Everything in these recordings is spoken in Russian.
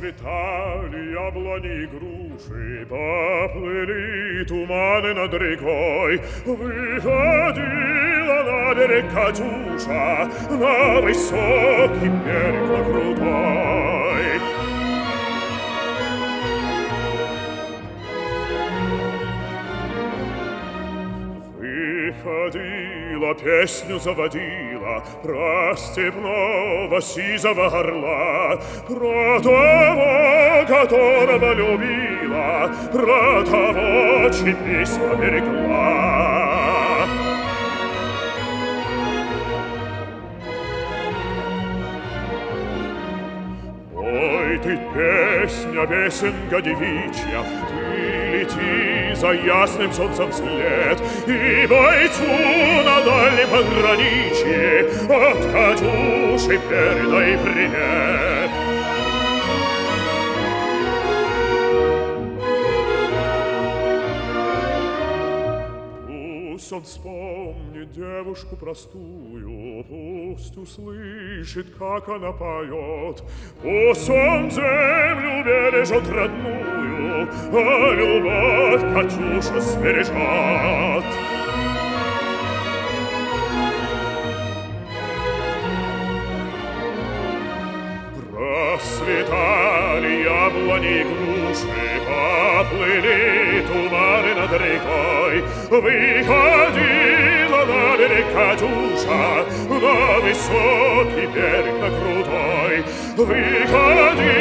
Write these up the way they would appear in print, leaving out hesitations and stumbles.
Расцветали яблони и груши, поплыли туманы над рекой. Выходила на берег Катюша, на высокий берег, на крутой. Выходила, песню заводила про степного сизого орла, про того, которого любила, про того, чьи письма берегла. Ой, ты песня, песенка девичья, ты лети за ясным солнцем вслед, и бойцу на дальнем пограничье от Катюши передай привет. Пусть он вспомнит девушку простую, пусть услышит, как она поет, пусть он землю бережет родную, а любовь Катюша сбережет. Расцветали яблони и груши, поплыли туманы над рекой. Выходила на берег Катюша, на высокий берег, на крутой.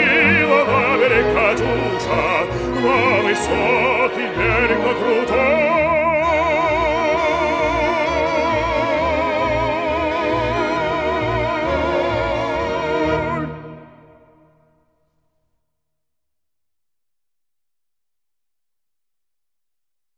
Выходила на берег Катюша, на высокий берег, на крутой.